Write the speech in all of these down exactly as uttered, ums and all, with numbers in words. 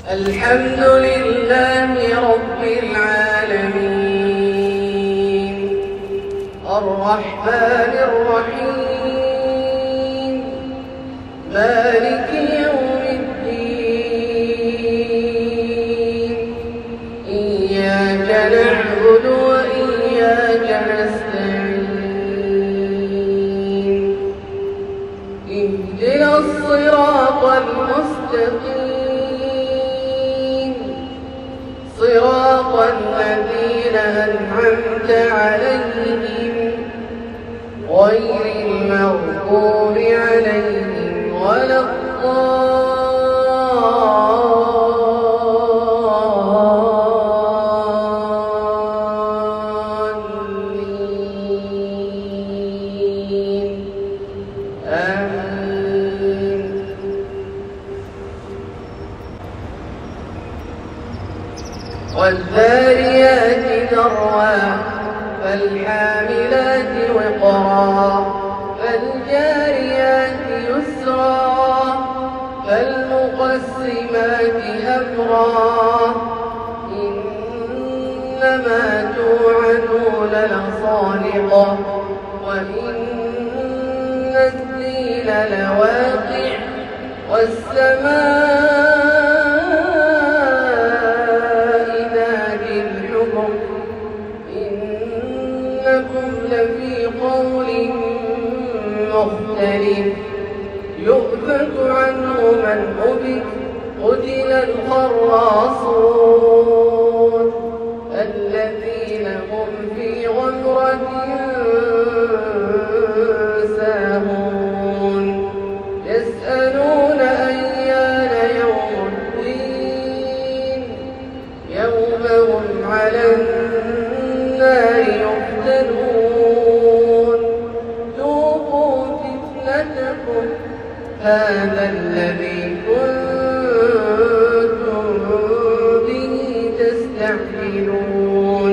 الحمد لله رب العالمين الرحمن الرحيم مالك يوم الدين إياك نعبد وإياك نستعين اهدنا الصراط المستقيم صراط الذين أنعمت عليهم غير المغضوب عليهم ولا الضالين آمين. والذاريات ذروا فالحاملات وقرا فالجاريات يسرا فالمقسمات أمرا إنما توعدون لصادق وإن الدين لواقع والسماء إنكم لفي قول مختلف يؤفك عنه من أفك قتل الخراصون الذين هم في غمرة ساهون يسألون أيان يوم الدين يوم هم على النار يفتنون ذوقوا فتنتكم هذا الذي كنتم به تستعجلون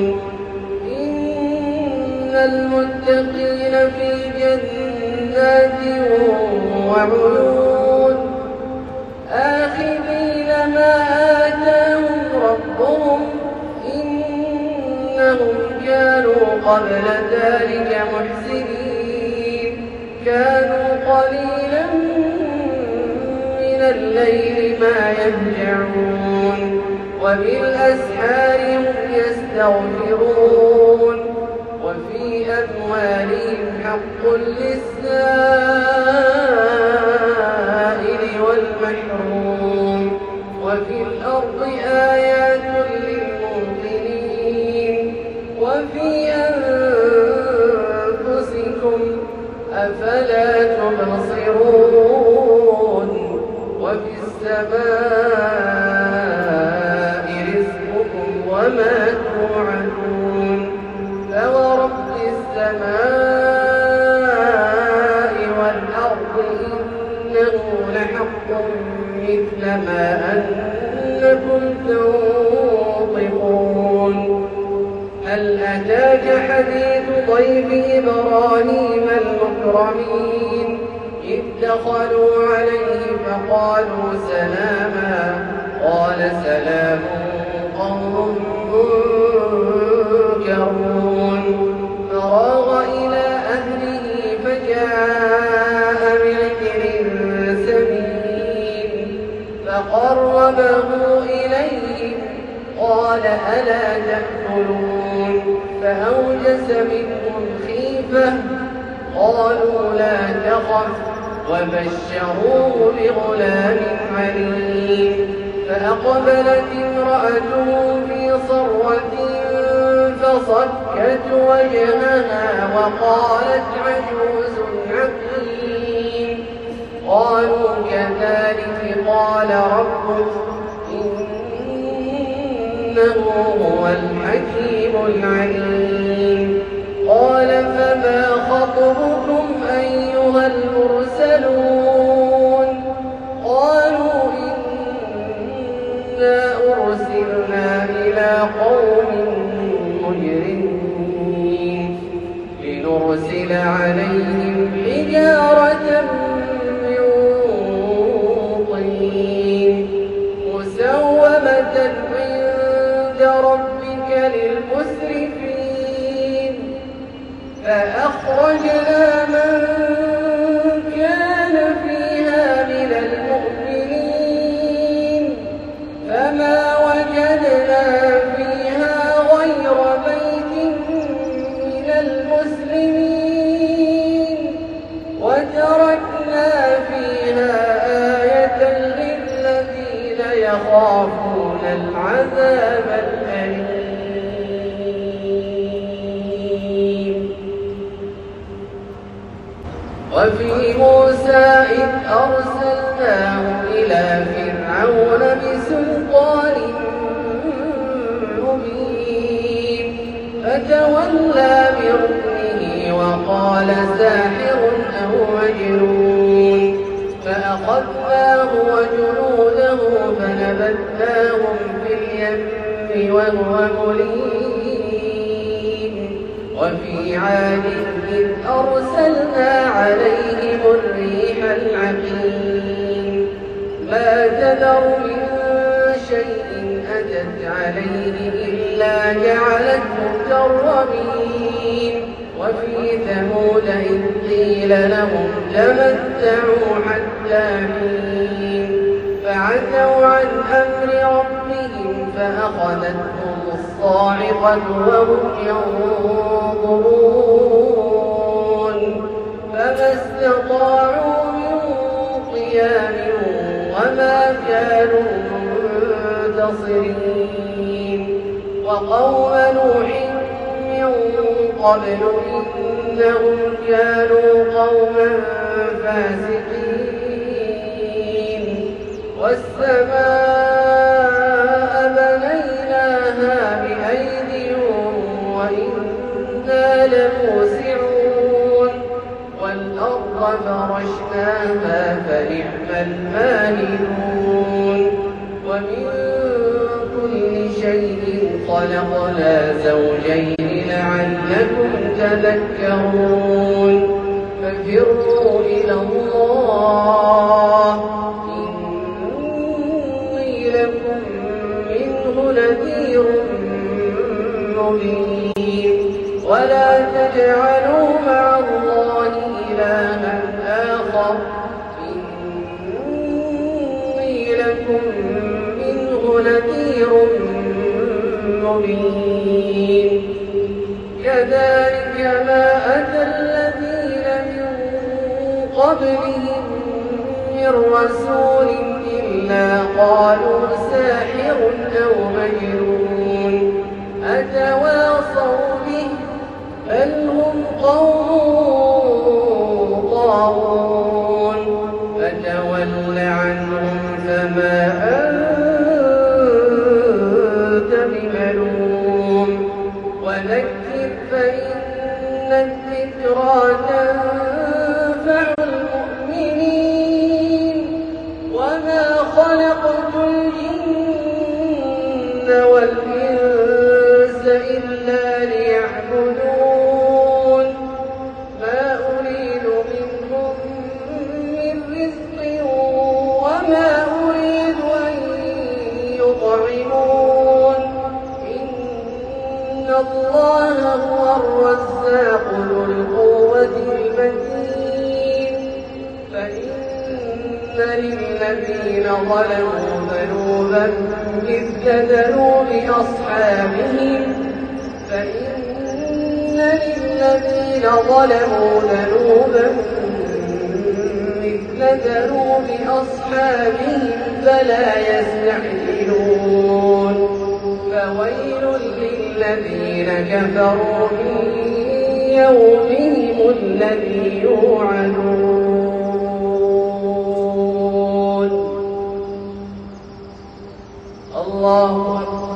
إن المتقين في جنات وعيون آخذين ما آتاهم ربهم إنهم كانوا قبل ذلك محسنين كانوا قليلا من الليل ما يهجعون وبالأسحار هم يستغفرون وفي أموالهم حق للسائل والمحروم وفي الأرض آيات للموقنين وفي أنفسكم أفلا تبصرون وفي السماء رزقكم وما توعدون فورب السماء والأرض إنه لحق مثل ما أنكم تنطقون هل أتاك حديث ضيف إبراهيم المكرمين إذ دخلوا عليه فقالوا سلاما قال سلام قوم منكرون فراغ إلى أهله فجاء بعجل سمين فقربه إليهم قال ألا تأكلون فأوجس منهم خيفة قالوا لا تخف وبشروه بغلام عليم فأقبلت امرأته في صرة فصكت وجهها وقالت عجوز عقيم قالوا كذلك قال ربك إنه هو الحكيم العليم قال فما خطبكم أيها المرسلون قالوا إنا أرسلنا إلى قوم مجرمين لنرسل عليهم حجارة من طين مسومة آية عند ربك للمسرفين فأخرجنا من كان فيها من المؤمنين فما وجدنا فيها غير بيت من المسلمين وتركنا فيها آية للذين يخافون العذاب الأليم. وفي موسى إذ أرسلناه إلى فرعون بسلطان مبين فتولى بركنه وقال ساحر أو مجنون فأخذناه وجنوده فنبذناهم في اليم وهو مليم. وفي عاد إذ أرسلنا عليهم الريح العقيم ما تذر من شيء أتت عليه إلا جعلته كالرميم. وفي ثمود إذ قيل لهم تمتعوا حتى حين فعتوا عن أمر ربهم فأخذتهم الصاعقة وهم ينظرون فما استطاعوا من قيام وما كانوا منتصرين. وقوم نوح من قبل إنهم كانوا قوما فاسقين والسماء بنيناها بأيد وإنا لموسعون والأرض فرشناها فنعم الماهدون. ومن كل شيء خلقنا زوجين لعلكم تذكرون ففروا إلى الله إني لكم منه نذير مبين. ولا تجعلوا مع الله إلها آخر إني لكم منه نذير مبين. كذلك ما أتى الذين من قبلهم من رسول إلا قالوا ساحر أو مجنون أتواصوا به بل هم قوم طاغون فتول عنهم فما أنت بملوم وذكر فإن الذكرى تنفع المؤمنين. وما خلقت الجن والإنس إلا ليعبدون ما أريد منهم من رزق وما أريد أن يطعمون إن الله هو الرزاق ذو القوة المتين. فإن للذين ظلموا ذنوبا مثل ذنوب أصحابهم فإن للذين ظلموا ذنوبا مثل ذنوب أصحابهم فلا يستعجلون. فويل للذين كفروا من يومهم الذي يوعدون. الله أكبر.